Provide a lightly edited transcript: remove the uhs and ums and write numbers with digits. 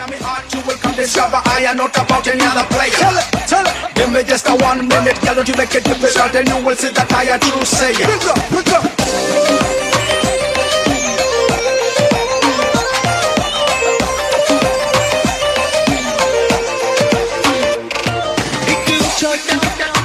me heart you will come discover I am not about any other player. Tell it, give me just a 1 minute, girl, don't you make it difficult, then you will see that I am true sayer. Pick up. एक छोटा